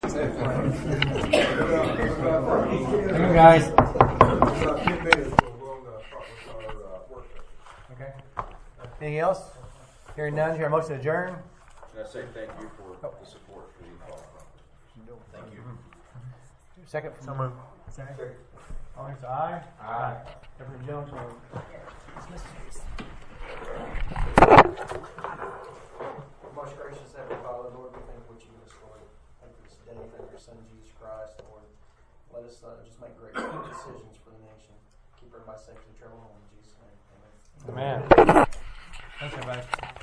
Thank you, guys. Okay. Anything else? Hearing none, hear a motion to adjourn. Should I say thank you for the support for the call? Thank you. Second. So moved. Second. All in, say aye. Aye. Reverend Jones. Most gracious Heavenly Father, Lord, we thank what you give us, Lord. Thank you for this day, thank you for your Son, Jesus Christ, Lord. Let us just make great decisions for the nation. Keep everybody safe to travel home in Jesus' name. Amen. Amen. Thanks, everybody.